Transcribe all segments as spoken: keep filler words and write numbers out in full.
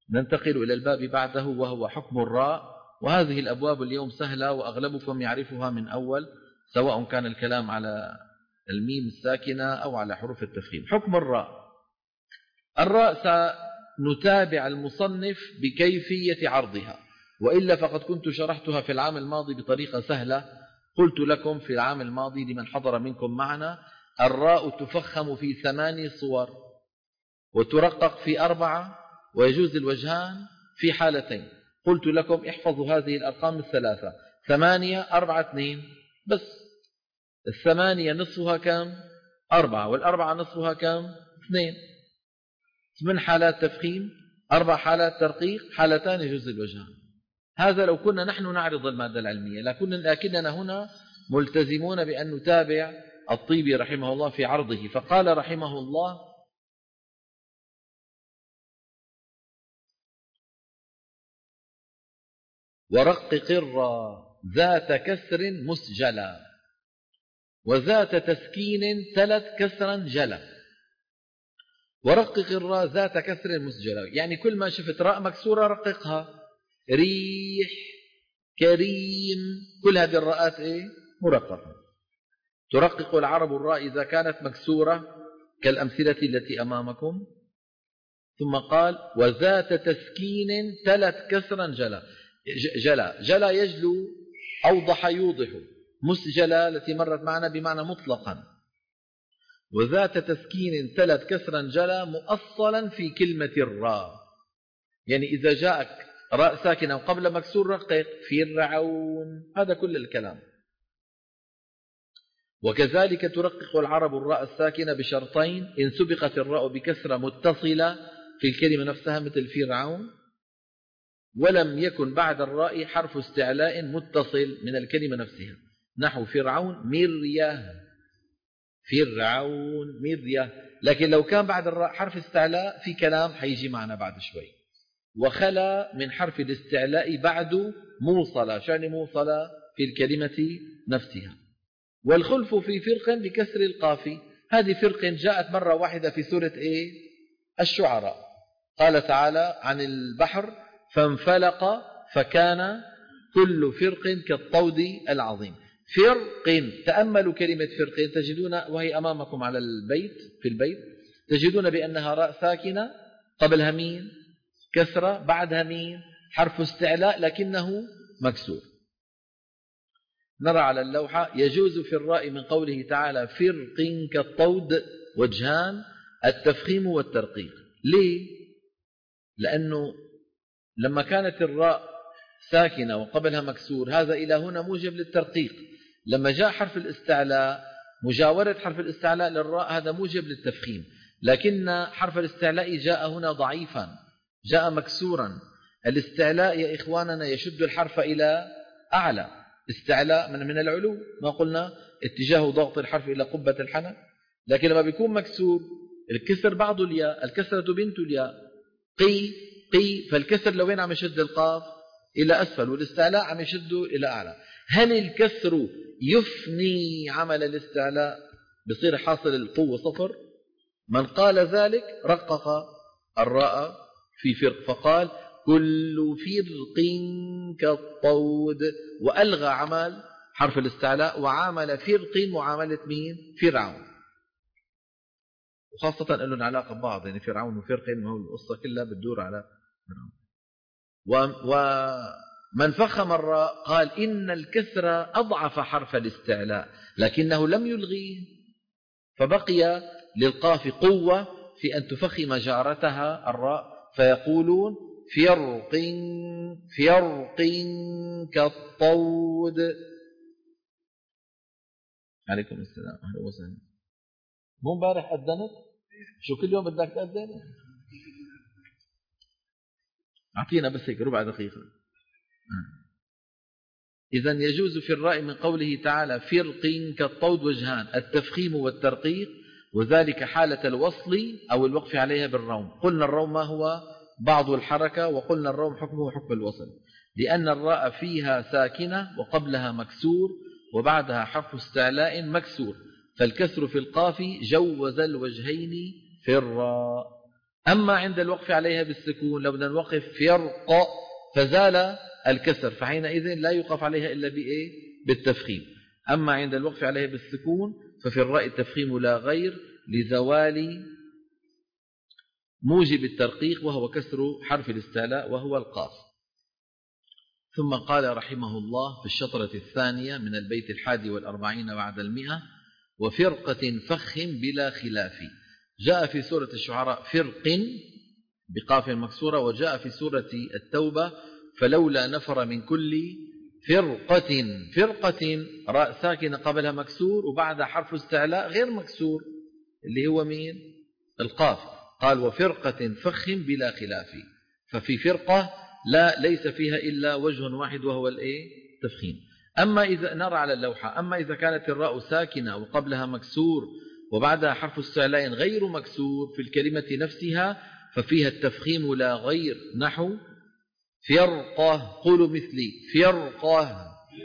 ننتقل إلى الباب بعده وهو حكم الراء، وهذه الأبواب اليوم سهلة وأغلبكم يعرفها من أول، سواء كان الكلام على الميم الساكنة أو على حروف التفخيم. حكم الراء. الراء سنتابع المصنف بكيفية عرضها، وإلا فقد كنت شرحتها في العام الماضي بطريقة سهلة. قلت لكم في العام الماضي لمن حضر منكم معنا: الراء تفخم في ثماني صور وترقق في أربعة، ويجوز الوجهان في حالتين. قلت لكم احفظوا هذه الأرقام الثلاثة: ثمانية أربعة اثنين، بس الثمانية نصفها كم؟ أربعة، والأربعة نصفها كم؟ اثنين. ثمان حالات تفخيم، أربع حالات ترقيق، حالتان يجوز الوجهان. هذا لو كنا نحن نعرض المادة العلمية، لكننا هنا ملتزمون بأن نتابع الطيبي رحمه الله في عرضه. فقال رحمه الله: ورقق الراء ذات كسر مسجلا وذات تسكين ثلاث كسرا جلا. ورقق الراء ذات كسر مسجلا، يعني كل ما شفت راء مكسورة رققها. ريح، كريم، كل هذه الراءات ايه؟ مرققة. ترقق العرب الراء إذا كانت مكسورة كالأمثلة التي أمامكم. ثم قال: وذات تسكين ثلاث كسرا جلا. جلا جلا يجلو، أوضح يوضح. مسجلا التي مرت معنا بمعنى مطلقا. وذات تسكين ثلاث كسرا جلا مؤصلا في كلمة الراء، يعني إذا جاءك راء ساكنة وقبل مكسور رقق. فرعون، هذا كل الكلام. وكذلك ترقق العرب الراء الساكنة بشرطين: إن سبقت الراء بكسرة متصلة في الكلمة نفسها مثل فرعون، ولم يكن بعد الراء حرف استعلاء متصل من الكلمة نفسها، نحو فرعون مرية. فرعون مرية. لكن لو كان بعد الراء حرف استعلاء في كلام حيجي معنا بعد شوي. وخلا من حرف الاستعلاء بعد موصلة. شأن موصلة في الكلمة نفسها. والخلف في فرق بكسر القاف. هذه فرق جاءت مرة واحدة في سورة إيه؟ الشعراء. قال تعالى عن البحر: فانفلق فكان كل فرق كالطود العظيم. فرق، تأملوا كلمة فرق تجدون وهي أمامكم على البيت، في البيت تجدون بأنها راء ساكنة قبلها مين؟ كسرة، بعدها مين؟ حرف استعلاء لكنه مكسور. نرى على اللوحة: يجوز في الراء من قوله تعالى فرق كالطود وجهان: التفخيم والترقيق. ليه؟ لأنه لما كانت الراء ساكنة وقبلها مكسور هذا إلى هنا موجب للترقيق. لما جاء حرف الاستعلاء مجاورة حرف الاستعلاء للراء هذا موجب للتفخيم. لكن حرف الاستعلاء جاء هنا ضعيفا، جاء مكسورا. الاستعلاء يا إخواننا يشد الحرف إلى أعلى. استعلاء من, من العلو، ما قلنا اتجاه ضغط الحرف إلى قبة الحنك. لكن لما بيكون مكسور الكسر بعض الياء، الكسرة بنت الياء. قي قي، فالكسر لو وين عم يشد القاف إلى أسفل، والاستعلاء عم يشده إلى أعلى. هل الكسر يفني عمل الاستعلاء بصير حاصل القوة صفر؟ من قال ذلك رقق الراء في فرق فقال كل فرق كالطود، وألغى عمل حرف الاستعلاء وعامل فرق معاملة مين؟ فرعون. وخاصة أنه العلاقة ببعض، يعني فرعون وفرق ما هو القصة كلها بتدور على فرعون. ومن فخم الراء قال إن الكسر أضعف حرف الاستعلاء لكنه لم يلغيه، فبقي للقاف قوة في أن تفخم جارتها الراء، فيقولون فرق فرق كالطود. عليكم السلام، أهلا وسهلا. مو امبارح أذنت؟ شو كل يوم بدك تأذن؟ أعطينا بس هيك ربع دقيقة. إذن يجوز في الراء من قوله تعالى فرق كالطود وجهان: التفخيم والترقيق، وذلك حالة الوصل أو الوقف عليها بالروم. قلنا الروم ما هو؟ بعض الحركة، وقلنا الروم حكمه حكم الوصل، لأن الراء فيها ساكنة وقبلها مكسور وبعدها حرف استعلاء مكسور، فالكسر في القاف جوز الوجهين في الراء. أما عند الوقف عليها بالسكون لو بدنا نوقف فرق فزال الكسر، فحينئذ لا يوقف عليها إلا بإيه؟ بالتفخيم. أما عند الوقف عليها بالسكون ففي الراء التفخيم لا غير لزوال موجب الترقيق وهو كسر حرف الاستعلاء وهو القاف. ثم قال رحمه الله في الشطرة الثانية من البيت الحادي والأربعين بعد المئة: وفرقة فخم بلا خلاف. جاء في سورة الشعراء فرق بقاف مكسورة، وجاء في سورة التوبة فلولا نفر من كل فرقة. فرقة راء ساكنة قبلها مكسور وبعدها حرف استعلاء غير مكسور اللي هو مين؟ القاف. قال وفرقة فخم بلا خلاف، ففي فرقة لا ليس فيها إلا وجه واحد وهو الايه؟ تفخيم. أما إذا نرى على اللوحة، أما إذا كانت الراء ساكنة وقبلها مكسور وبعدها حرف استعلاء غير مكسور في الكلمة نفسها ففيها التفخيم لا غير، نحو فرقة. قولوا مثلي: فرقة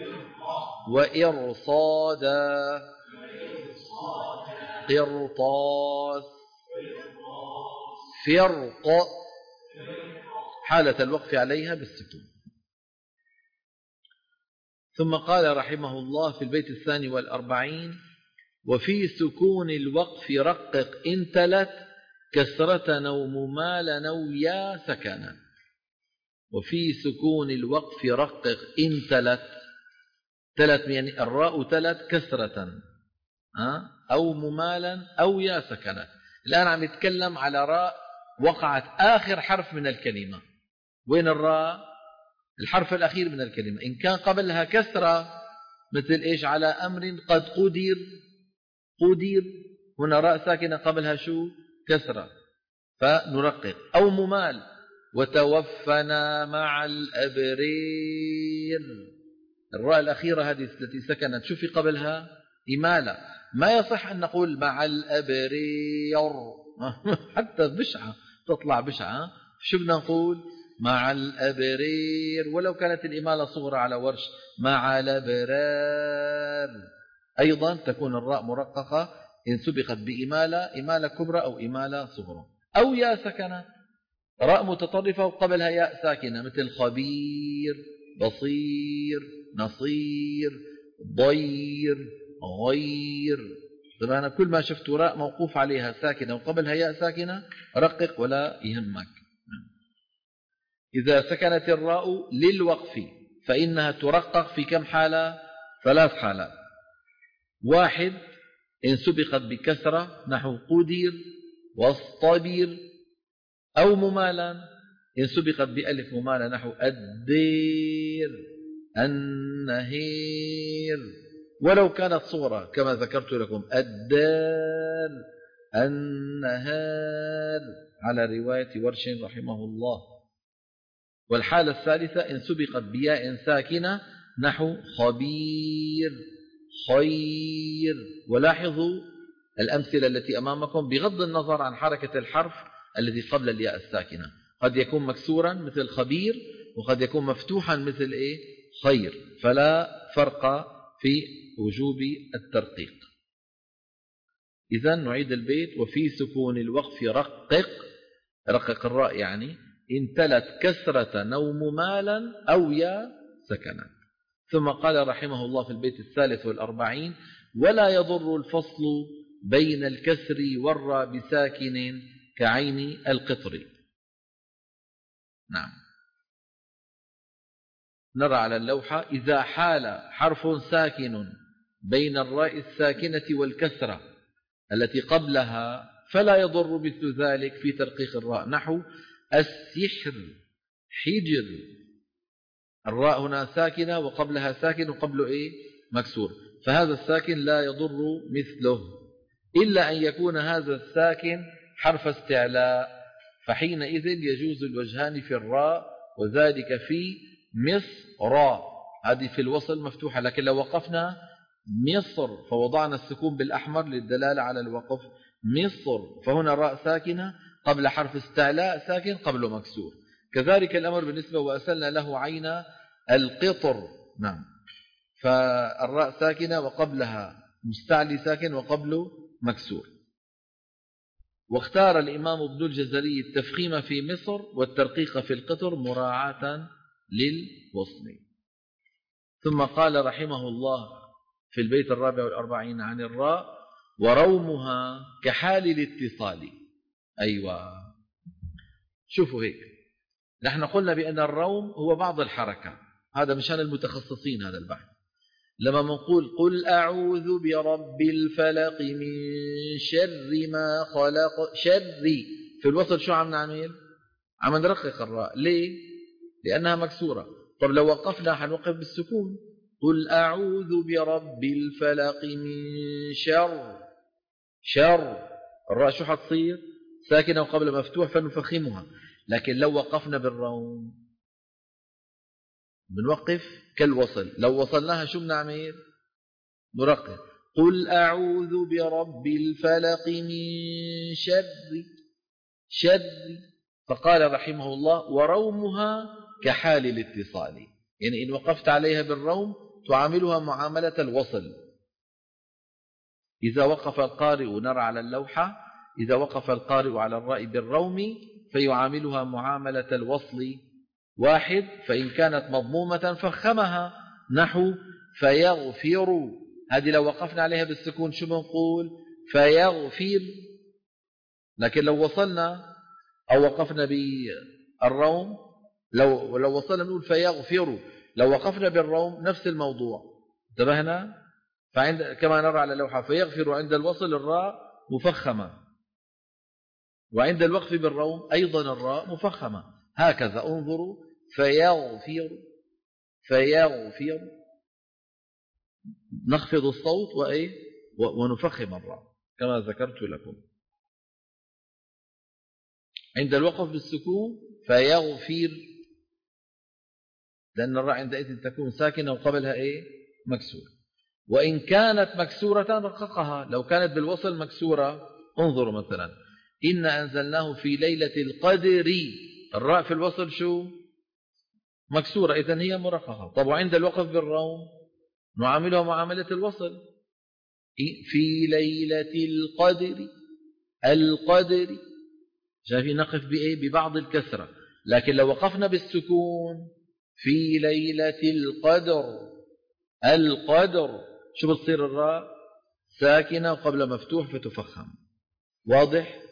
وإرصادا قرطاس. فرق حالة الوقف عليها بالسكون. ثم قال رحمه الله في البيت الثاني والأربعين: وفي سكون الوقف رقق إن تلت كسرة أو ممالا أو يا سكنا. وفي سكون الوقف رقق إن تلت، تلت يعني الراء تلت كسرة أو ممالا أو يا سكنا. الآن عم يتكلم على راء وقعت آخر حرف من الكلمة. وين الراء؟ الحرف الأخير من الكلمة. إن كان قبلها كسرة مثل إيش؟ على أمر قد قدر، قدر، هنا راء ساكنة قبلها شو؟ كسرة، فنرقق. أو ممال: وتوفنا مع الأبرير. الراء الأخيرة هذه التي سكنت شو في قبلها؟ إمالة. ما يصح أن نقول مع الأبرير حتى بشعة تطلع بشعة. شو بدنا نقول؟ مع الأبرير، ولو كانت الإمالة صغرى على ورش مع الأبرار. أيضا تكون الراء مرققة إن سبقت بإمالة، إمالة كبرى أو إمالة صغرى. أو يا سكنة، راء متطرفة وقبلها ياء ساكنة مثل خبير، بصير، نصير، ضير، غير. طبعا كل ما شفت راء موقوف عليها ساكنة وقبلها ياء ساكنة رقق ولا يهمك. إذا سكنت الراء للوقف فإنها ترقق في كم حالة؟ ثلاث حالات. واحد: إن سبقت بكسرة نحو قدر واصطبر. أو ممالا: إن سبقت بألف ممالة نحو الدير، النهير. ولو كانت صغرى كما ذكرت لكم الدار، النهار، على رواية ورش رحمه الله. والحالة الثالثة إن سبقت بياء ساكنة نحو خبير، خير. ولاحظوا الأمثلة التي أمامكم بغض النظر عن حركة الحرف الذي قبل الياء الساكنة، قد يكون مكسورا مثل خبير وقد يكون مفتوحا مثل إيه؟ خير، فلا فرق في وجوب الترقيق. إذن نعيد البيت: وفي سكون الوقف رقق، رقق الراء يعني إن تلت كسرة أو ممالا أو يا سكنا. ثم قال رحمه الله في البيت الثالث والأربعين: ولا يضر الفصل بين الكسر والراء بساكن كعين القطر. نعم، نرى على اللوحة: إذا حال حرف ساكن بين الراء الساكنة والكسرة التي قبلها فلا يضر مثل ذلك في ترقيق الراء، نحو السحر، حجر. الراء هنا ساكنة وقبلها ساكن وقبله إيه؟ مكسور، فهذا الساكن لا يضر مثله، إلا أن يكون هذا الساكن حرف استعلاء، فحينئذ يجوز الوجهان في الراء، وذلك في مصر. هذه في الوصل مفتوحة، لكن لو وقفنا مصر فوضعنا السكون بالأحمر للدلالة على الوقف، مصر، فهنا راء ساكنة قبل حرف استعلاء ساكن قبله مكسور. كذلك الأمر بالنسبة وأسلنا له عين القطر. نعم، فالراء ساكنة وقبلها مستعلي ساكن وقبله مكسور. واختار الإمام ابن الجزري التفخيم في مصر والترقيق في القطر مراعاة للوصل. ثم قال رحمه الله في البيت الرابع والأربعين عن الراء: ورومها كحال الاتصال. أيوة، شوفوا هيك، نحن قلنا بأن الروم هو بعض الحركة، هذا مشان المتخصصين هذا البحث. لما نقول قل أعوذ برب الفلق من شر ما خلق، شري في الوصل شو عم نعمل؟ عم نرقق الراء. ليه؟ لأنها مكسورة. طب لو وقفنا حنوقف بالسكون، قل أعوذ برب الفلق من شر، شر الراء شو حتصير؟ ساكنة وقبل مفتوح فنفخمها. لكن لو وقفنا بالروم بنوقف كالوصل، لو وصلناها شو بنعمل؟ نرقق. قل أعوذ برب الفلق من شر، شر. فقال رحمه الله: ورومها كحال الاتصال، يعني إن وقفت عليها بالروم تعاملها معاملة الوصل. إذا وقف القارئ، نرى على اللوحة، إذا وقف القارئ على الراء بالروم فيعاملها معاملة الوصل واحد، فإن كانت مضمومة فخمها، نحو فيغفر. هذه لو وقفنا عليها بالسكون شو بنقول؟ فيغفر. لكن لو وصلنا أو وقفنا بالروم، لو لو وصلنا نقول فيغفر. لو وقفنا بالروم نفس الموضوع. انتبهنا؟ فعند كما نرى على اللوحة فيغفر عند الوصل الراء مفخمة، وعند الوقف بالروم أيضا الراء مفخمة. هكذا انظروا: فيغفر، فيغفر، نخفض الصوت وإيه ونفخم الراء كما ذكرت لكم. عند الوقف بالسكون فيغفر، لأن الراء عندئذ تكون ساكنة وقبلها إيه؟ مكسور. وإن كانت مكسورة رققها. لو كانت بالوصل مكسورة، انظروا مثلا: إن أنزلناه في ليلة القدر، الراء في الوصل شو؟ مكسورة، إذن هي مرققة. طب وعند الوقف بالروم نعاملها معاملة الوصل، في ليلة القدر، القدر، شايفين نقف بإيه؟ ببعض الكسرة. لكن لو وقفنا بالسكون، في ليلة القدر، القدر، شو بتصير الراء؟ ساكنة وقبل مفتوح فتفخم. واضح؟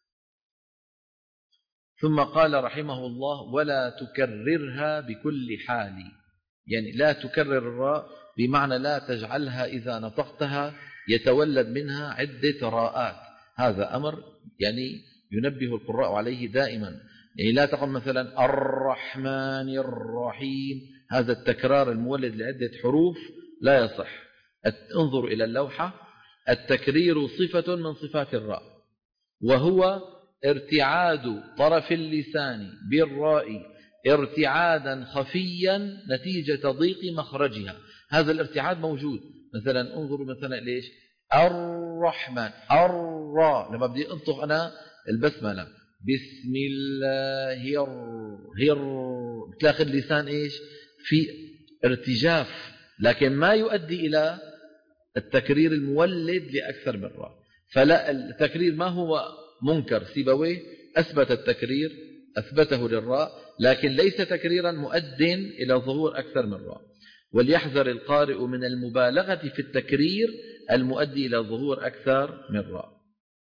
ثم قال رحمه الله: ولا تكررها بكل حال، يعني لا تكرر الراء بمعنى لا تجعلها إذا نطقتها يتولد منها عدة راءات. هذا أمر يعني ينبه القراء عليه دائما. يعني لا تقل مثلا الرحمن الرحيم، هذا التكرار المولد لعدة حروف لا يصح. انظروا إلى اللوحة: التكرير صفة من صفات الراء، وهو ارتعاد طرف اللسان بالراء ارتعادا خفيا نتيجة ضيق مخرجها. هذا الارتعاد موجود. مثلا انظروا مثلا ليش الرحمن، الراء لما بدي انطق أنا البسملة بسم الله هر، بتلاقي اللسان إيش؟ في ارتجاف، لكن ما يؤدي إلى التكرير المولد لأكثر من راء. فلا، التكرير ما هو منكر. سيبويه أثبت التكرير، أثبته للراء، لكن ليس تكريرا مؤد إلى ظهور أكثر من راء. وليحذر القارئ من المبالغة في التكرير المؤدي إلى ظهور أكثر من راء.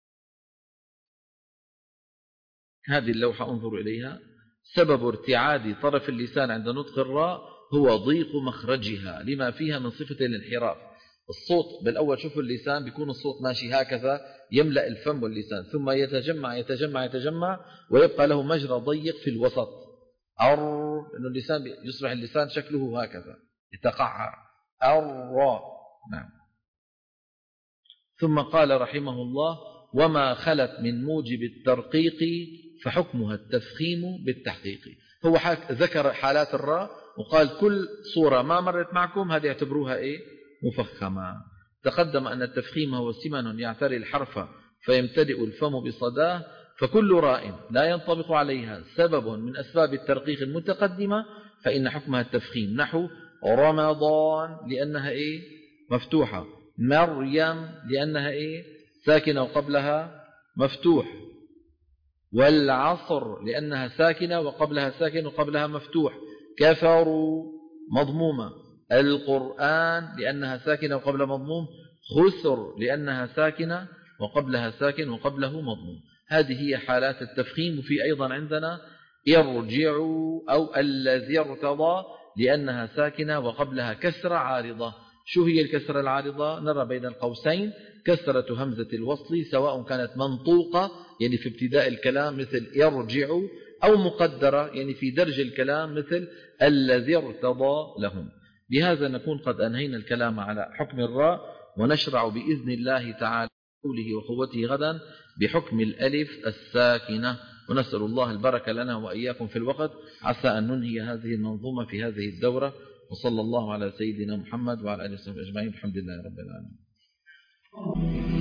هذه اللوحة انظروا إليها: سبب ارتعاد طرف اللسان عند نطق الراء هو ضيق مخرجها لما فيها من صفة الانحراف. الصوت بالأول شوفوا اللسان بيكون الصوت ماشي هكذا يملأ الفم واللسان، ثم يتجمع يتجمع يتجمع ويبقى له مجرى ضيق في الوسط، أر، إنه اللسان يصبح اللسان شكله هكذا يتقعر، أر. نعم. ثم قال رحمه الله: وما خلت من موجب الترقيق فحكمها التفخيم بالتحقيق. هو ذكر حالات الراء وقال كل صورة ما مرت معكم هذه اعتبروها إيه؟ مفخمة. تقدم أن التفخيم هو سمن يعتري الحرف فيمتلئ الفم بصداه، فكل راء لا ينطبق عليها سبب من أسباب الترقيق المتقدمة فإن حكمها التفخيم. نحو رمضان لأنها إيه؟ مفتوحة، مريم لأنها إيه؟ ساكنة وقبلها مفتوح. والعصر لأنها ساكنة وقبلها ساكن وقبلها مفتوح. كفروا مضمومة. القرآن لأنها ساكنة وقبل مضموم. خسر لأنها ساكنة وقبلها ساكن وقبله مضموم. هذه هي حالات التفخيم. وفي أيضا عندنا ارجعوا أو الذي ارتضى لأنها ساكنة وقبلها كسرة عارضة. شو هي الكسرة العارضة؟ نرى بين القوسين كسرة همزة الوصل سواء كانت منطوقة يعني في ابتداء الكلام مثل يرجعوا أو مقدرة يعني في درج الكلام مثل الذي ارتضى لهم. بهذا نكون قد أنهينا الكلام على حكم الراء، ونشرع بإذن الله تعالى قوله وقوته غدا بحكم الألف الساكنة. ونسأل الله البركة لنا وإياكم في الوقت. عسى أن ننهي هذه المنظومة في هذه الدورة. وصلى الله على سيدنا محمد وعلى آله وصحبه أجمعين. الحمد لله رب العالمين.